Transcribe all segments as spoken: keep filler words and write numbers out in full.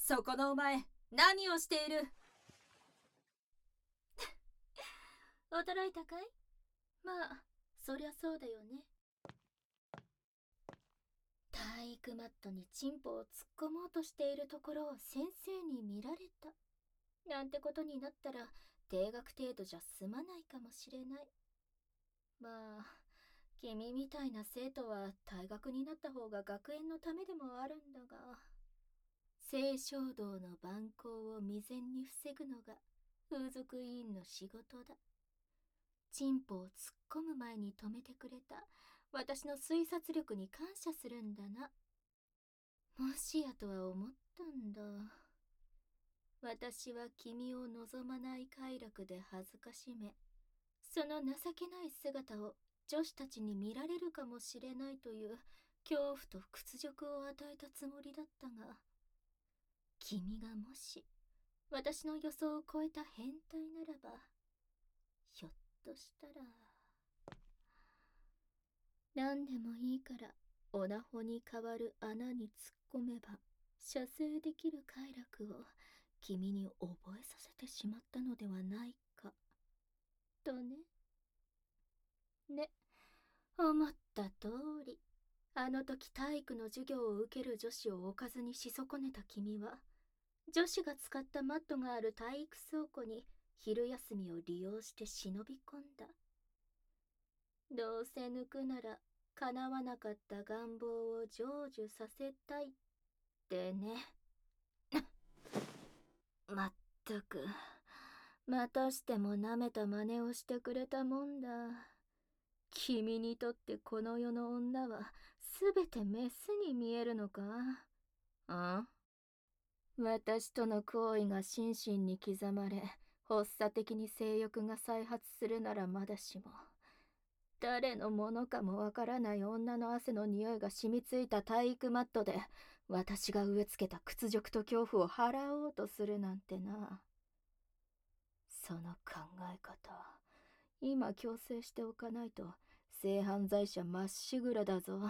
そこのお前、何をしている？ 驚いたかい？まあ、そりゃそうだよね。体育マットにチンポを突っ込もうとしているところを先生に見られた。なんてことになったら、低学程度じゃ済まないかもしれない。まあ、君みたいな生徒は退学になった方が学園のためでもあるんだが、性衝動の蛮行を未然に防ぐのが風俗委員の仕事だ。チンポを突っ込む前に止めてくれた私の推察力に感謝するんだな。もしやとは思ったんだ。私は君を望まない快楽で恥ずかしめ、その情けない姿を女子たちに見られるかもしれないという恐怖と屈辱を与えたつもりだったが、君がもし私の予想を超えた変態ならば、ひょっとしたら何でもいいからオナホに代わる穴に突っ込めば射精できる快楽を君に覚えさせてしまったのではないかとね。ね、思った通り、あの時体育の授業を受ける女子を置かずにし損ねた君は、女子が使ったマットがある体育倉庫に昼休みを利用して忍び込んだ。どうせ抜くなら叶わなかった願望を成就させたいってね。まったく、またしても舐めた真似をしてくれたもんだ。君にとってこの世の女はすべてメスに見えるのか？あ？私との行為が心身に刻まれ、発作的に性欲が再発するならまだしも、誰のものかもわからない女の汗の匂いが染みついた体育マットで、私が植え付けた屈辱と恐怖を払おうとするなんてな。その考え方、今強制しておかないと性犯罪者まっしぐらだぞ。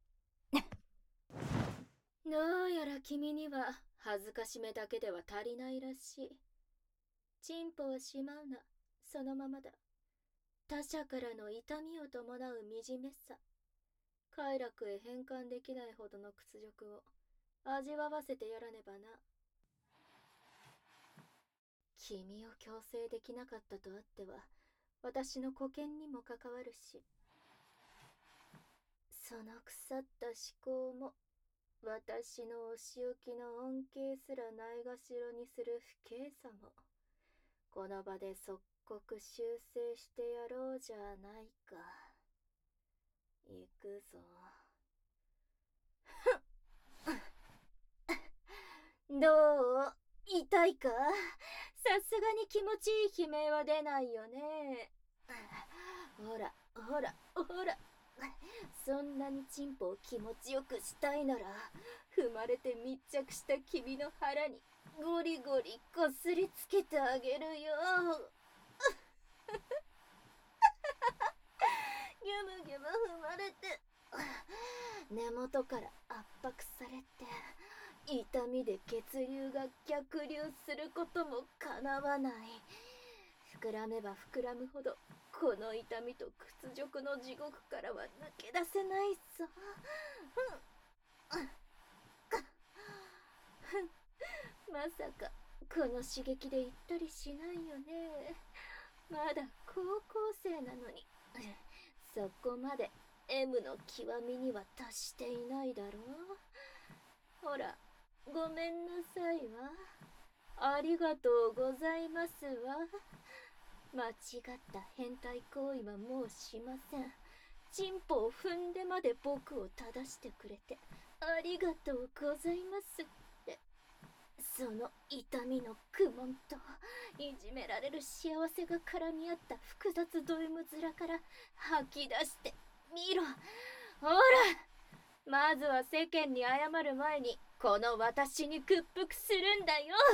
どうやら君には恥ずかしめだけでは足りないらしい。チンポをしまうな、そのままだ。他者からの痛みを伴う惨めさ、快楽へ変換できないほどの屈辱を味わわせてやらねばな。君を強制できなかったとあっては、私の保険にも関わるし、その腐った思考も、私のお仕置きの恩恵すらないがしろにする不敬さも、この場で即刻修正してやろうじゃないか。行くぞ。どう？痛いか？さすがに気持ちいい悲鳴は出ないよね。ほら、ほら、ほら。そんなにチンポを気持ちよくしたいなら、踏まれて密着した君の腹にゴリゴリこすりつけてあげるよ。ギュムギュム踏まれて、根元から圧迫されて、痛みで血流が逆流することもかなわない。膨らめば膨らむほど、この痛みと屈辱の地獄からは抜け出せないぞ。まさかこの刺激で行ったりしないよね。まだ高校生なのに、そこまで エム の極みには達していないだろう。ほら、ごめんなさいわ。ありがとうございますわ。間違った変態行為はもうしません。チンポを踏んでまで僕を正してくれてありがとうございますって。その痛みの苦悶といじめられる幸せが絡み合った複雑ド M 面から吐き出してみろ。ほら、まずは世間に謝る前にこの私に屈服するんだよ。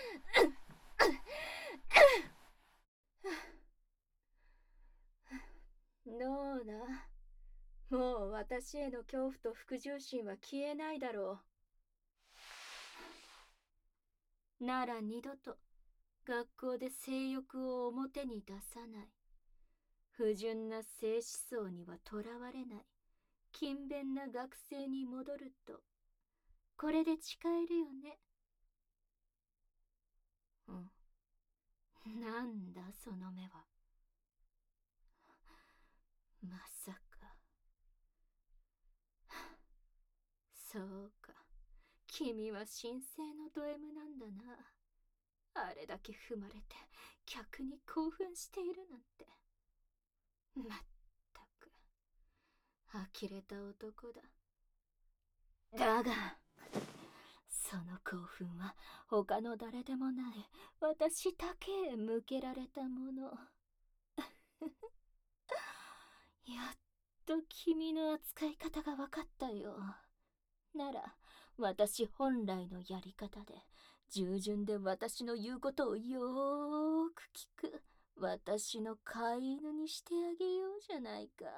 どうだ、もう私への恐怖と服従心は消えないだろう。 なら二度と学校で性欲を表に出さない。不純な性思想にはとらわれない勤勉な学生に戻ると、これで誓えるよね。うん。なんだその目は。まさか。そうか。君は神聖のド M なんだな。あれだけ踏まれて客に興奮しているなんて。まったく呆れた男だ。だがその興奮は他の誰でもない私だけへ向けられたもの。やっと君の扱い方が分かったよ。なら私本来のやり方で従順で私の言うことをよーく聞く私の飼い犬にしてあげようじゃないか。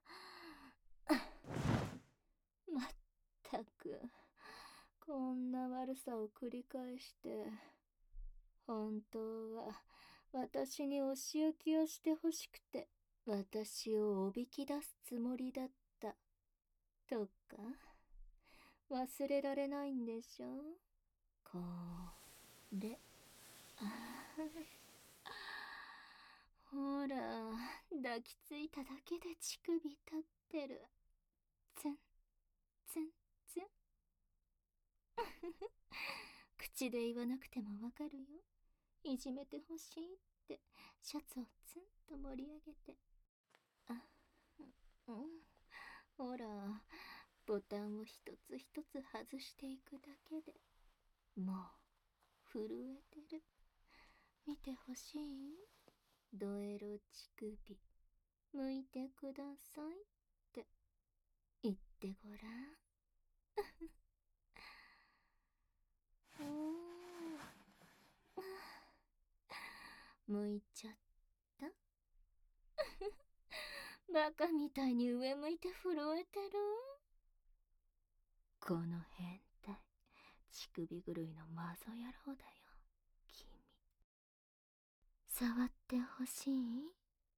まったくこんな悪さを繰り返して、本当は私にお仕置きをしてほしくて私をおびき出すつもりだったとか忘れられないんでしょ。これほら抱きついただけで乳首立ってる。ツンツンツン口で言わなくてもわかるよ。いじめてほしいってシャツをツンと盛り上げて。あ、うん、ほらボタンを一つ一つ外していくだけでもう震えてる。見てほしい？ドエロ乳首向いてくださいって言ってごらん。向いちゃったバカみたいに上向いて震えてる。この変態乳首狂いのマゾ野郎だよ君。触ってほしい？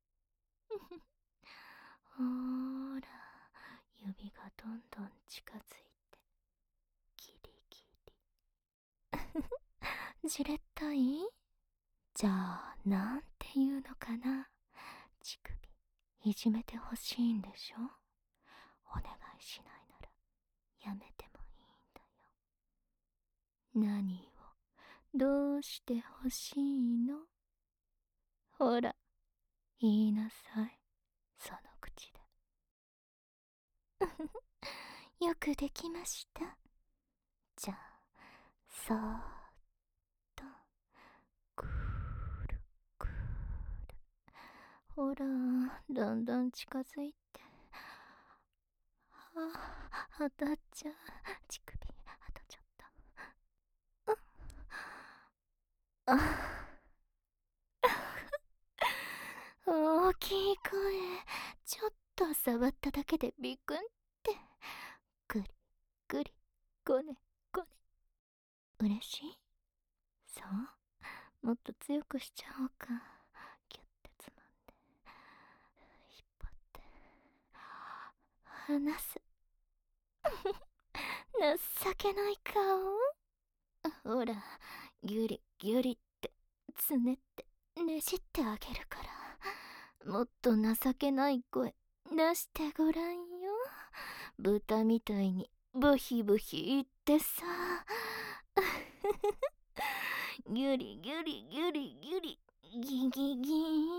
ほーら指がどんどん近づいてギリギリじれったい？じゃあなんて言うのかな。乳首いじめてほしいんでしょ。お願いしないならやめてもいいんだよ。何をどうしてほしいの？ほら言いなさいその口で。よくできました。じゃあそーっとくーるくーる。ほらだんだん近づいて。あ、当たっちゃう。乳首当たっちゃった。あ大きい声。ちょっと触っただけでビクンって。グリグリゴネゴネ。嬉しい？そうもっと強くしちゃおうか。ギュッてつまんで引っ張って離す。情けない顔。ほらギュリギュリってつねってねじってあげるから。もっと情けない声出してごらんよ。豚みたいにブヒブヒ言ってさ。ギュリギュリギュリギュリギギギー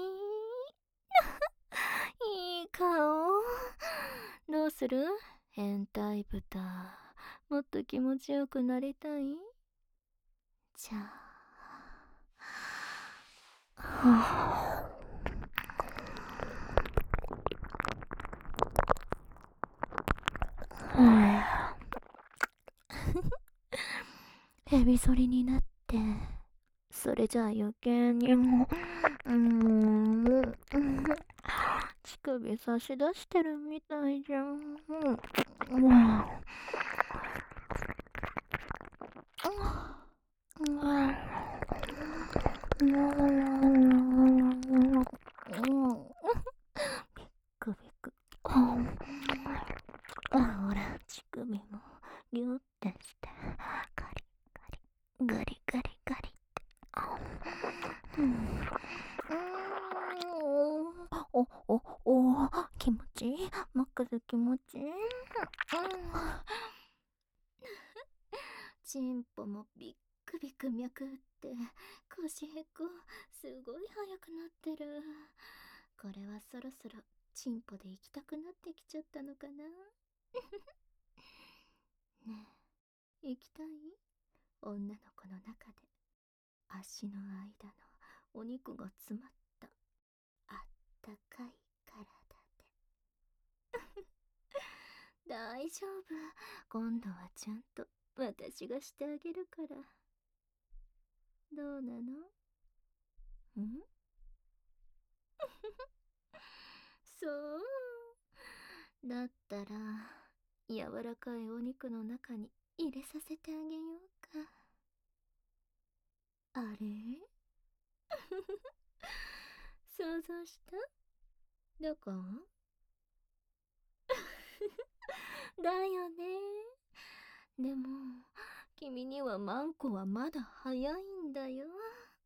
いい顔。どうする？変態豚もっと気持ちよくなりたい？じゃあはあヘビ反りになってそれじゃあ余計にもうーん乳首差し出してるみたいじゃん。うんうんビクビク。ほら、乳首もギュッてしてガリガリガリガリガリって。うん、おおお、気持ちいい。マックス気持ちいい。チンポもビックビク脈打って腰へこすごい速くなってる。これはそろそろチンポで行きたくなってきちゃったのかな。ねえ、行きたい？女の子の中で足の間のお肉が詰まったあったかい体で。大丈夫、今度はちゃんと私がしてあげるから。どうなの？んそうだったら柔らかいお肉の中に入れさせてあげようか。あれ想像した？どこ？だよね。でも君にはマンコはまだ早いんだよ。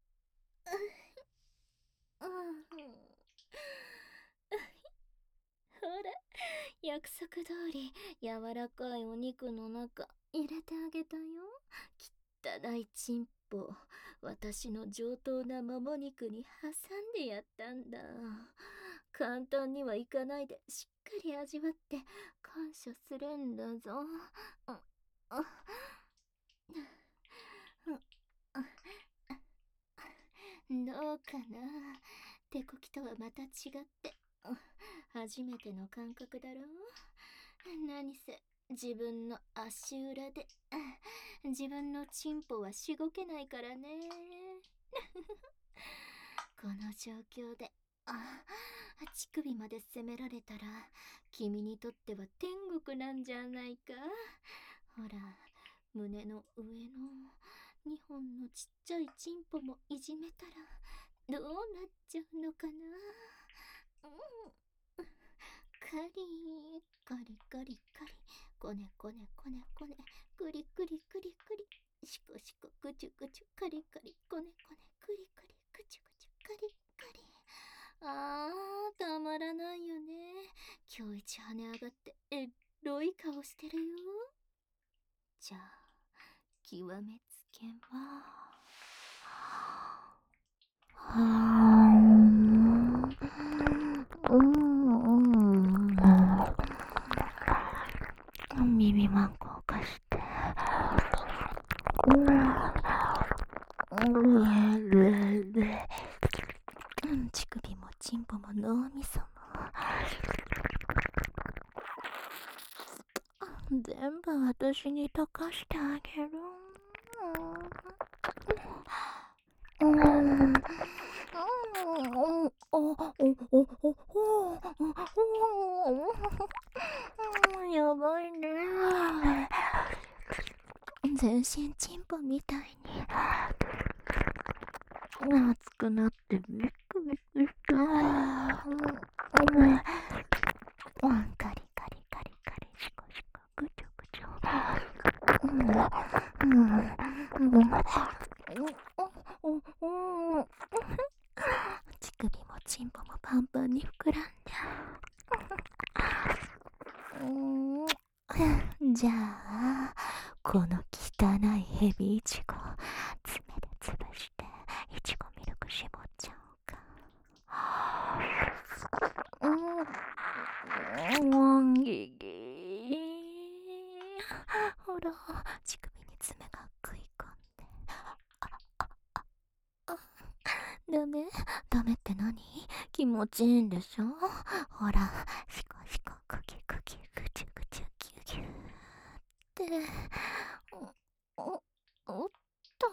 ほら、約束通り柔らかいお肉の中入れてあげたよ。汚いチンポ、私の上等なもも肉に挟んでやったんだ。簡単にはいかないでしっかり味わって感謝するんだぞ。どうかな、手こきとはまた違って初めての感覚だろ。何せ自分の足裏で自分のチンポはしごけないからね。この状況であ乳首まで責められたら君にとっては天国なんじゃないか。ほら、胸の上のにほんのちっちゃいチンポもいじめたらどうなっちゃうのかな。うん、カリーカリカリカリ、こねこねこねこね、クリクリクリクリ、シコシコクチュクチュ、カリカリこねこね、クリクリクチュクチュ、カリカリ。あー、たまらないよね。今日一跳ね上がってエロい顔してるよ。じゃあ極めつけまーす。耳マンコを貸して。乳首もチンポも脳みそも全部私に溶かしてあげる。うん、やばいね。全身チンポみたいに熱くなってビクビクした。うん、カリカリカリカリ、シコシコ、ぐちょぐちょ。うんうんうんうん、乳首もチンポもパンパンに膨らんじゃうん、じゃあこの汚いヘビイチゴ爪で潰してイチゴミルク絞っちゃおうか。うん、ギギほら、乳首に爪が食い込んで。ダメダメって何？気持ちいいんでしょ？ほら、シコシコクキクキグチュグチュギュギュって。お、お、おっと。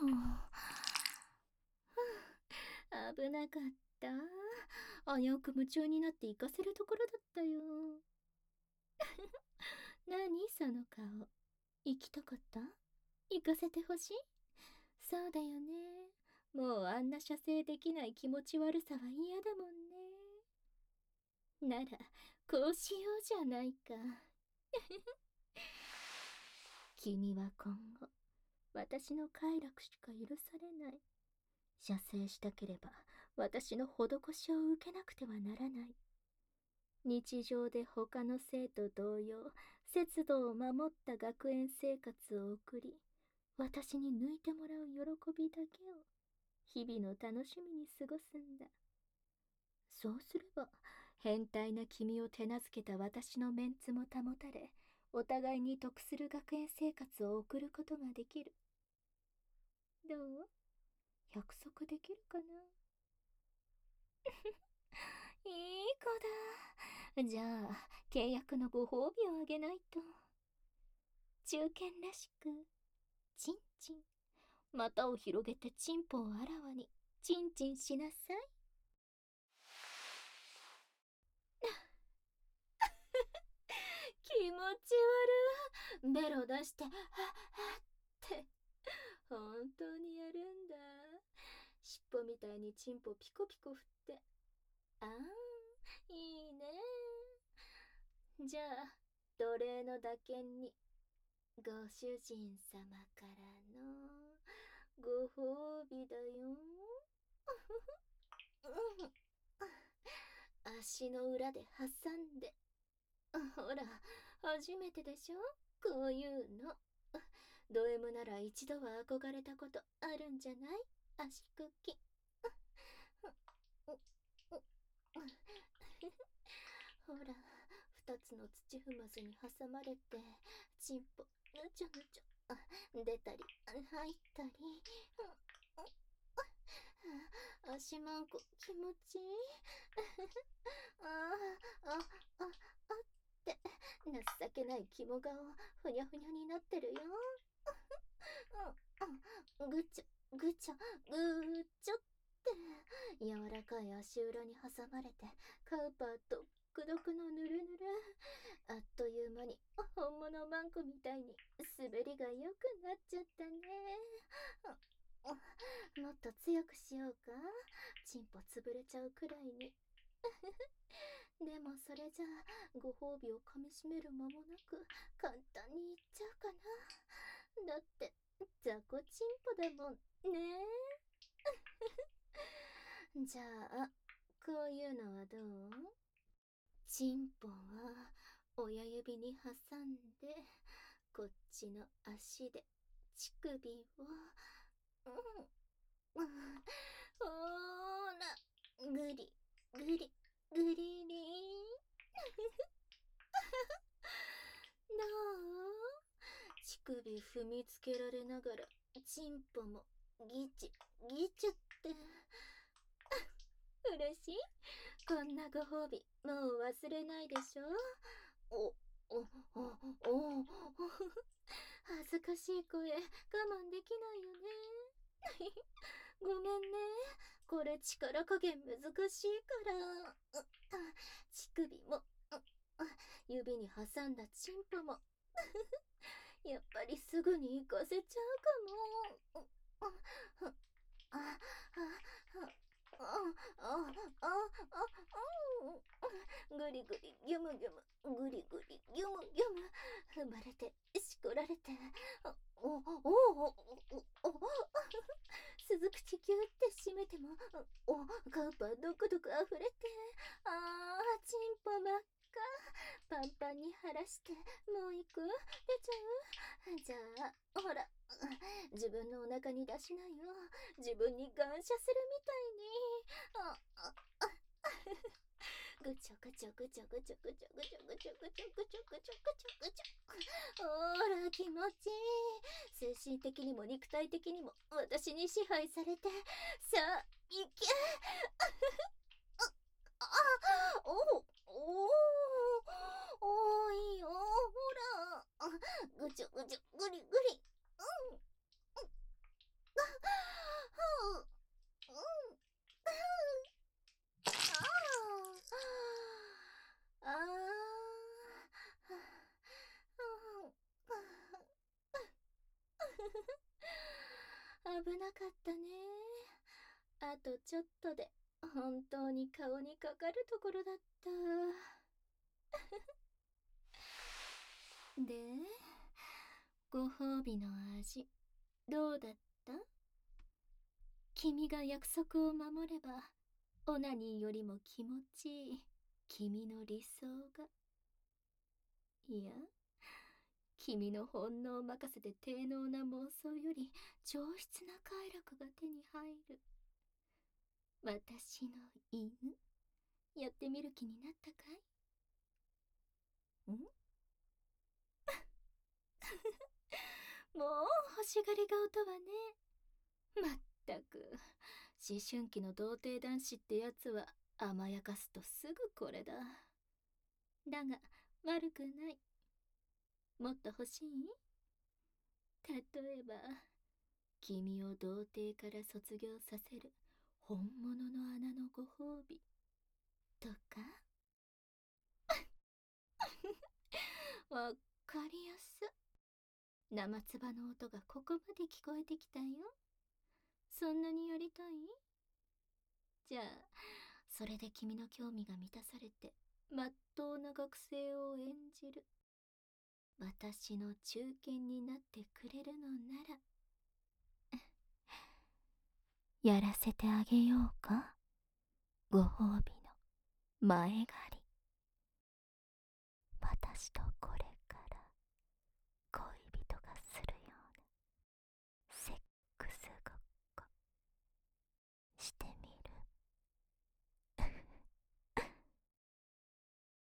危なかった。危うく夢中になって行かせるところだったよ。何その顔。行きたかった？行かせてほしい？そうだよね。 もうあんな射精できない気持ち悪さは嫌だもんね。なら、こうしようじゃないか。君は今後、私の快楽しか許されない。射精したければ、私の施しを受けなくてはならない。日常で他の生徒同様、節度を守った学園生活を送り、私に抜いてもらう喜びだけを、日々の楽しみに過ごすんだ。そうすれば、変態な君を手なずけた私のメンツも保たれ、お互いに得する学園生活を送ることができる。どう？約束できるかな？いい子だ。じゃあ、契約のご褒美をあげないと。中堅らしく、チンチン。股を広げてチンポをあらわに、チンチンしなさい。気持ち悪い。ベロ出して、はっはって。本当にやるんだ。尻尾みたいにチンポピコピコ振って。ああ、いいね。じゃあ、奴隷の打鍵に、ご主人様からのご褒美だよ。足の裏で挟んで。ほら、初めてでしょ、こういうの。ド M なら一度は憧れたことあるんじゃない？足くき。ほら、二つの土踏まずに挟まれて、チンポぬちょぬちょ出たり入ったり。足まんこ気持ちいい。ああ、あ、あ、あって情けない肝顔ふにゃふにゃになってるよ。ぐちょぐちょぐーちょって柔らかい足裏に挟まれてカウパーとくどくのぬるぬる。あっという間に本物マンコみたいに滑りが良くなっちゃったね。もっと強くしようか、チンポ潰れちゃうくらいに。でもそれじゃあご褒美をかみしめる間もなく簡単にいっちゃうかな。だって雑魚チンポだもんね。じゃあこういうのはどう？チンポは親指に挟んで、こっちの足で乳首を、うん、うん、ほーら、ぐりぐりぐりりん。どう？乳首踏みつけられながらチンポもギチギチって。嬉しい？こんなご褒美もう忘れないでしょ。おおおおお恥ずかしい声我慢できないよね。ごめんね、これ力加減難しいから。乳首も指に挟んだチンポもやっぱりすぐに行かせちゃうかも。ああああああぐりぐりギュムギュムぐりぐりギュムギュム踏まれてしこられて、おおおおお鈴口ギュって閉めても、おカウパードクドク溢れて、あーチンポ真っ赤パンパンに晴らして、もう行く？出ちゃう？じゃあほら、自分のお腹に出しないよ。自分に感謝するみたいに。あああぐちょぐちょぐちょぐちょぐちょぐちょぐちょぐちょぐちょぐちょぐちょぐちょ。ほら気持ちいい。精神的にも肉体的にも私に支配されて、さあ行け。ああおおおおいよ、ほらぐちょぐちょぐりぐり。うんうんうんああ危なかったね。 あとちょっとで本当に顔にかかるところだった。で、ご褒美の味、どうだった？君が約束を守れば、オナニーよりも気持ちいい君の理想が。いや、君の本能任せで低能な妄想より上質な快楽が手に入る。私の犬、やってみる気になったかい？んもう欲しがり顔とはね。まったく、思春期の童貞男子ってやつは甘やかすとすぐこれだ。だが悪くない。もっと欲しい？例えば、君を童貞から卒業させる本物の穴のご褒美とか。わかりやす。生唾の音がここまで聞こえてきたよ。そんなにやりたい？じゃあ、それで君の興味が満たされて、まっとうな学生を演じる。私の中堅になってくれるのなら、やらせてあげようか？ご褒美の前借り。私と恋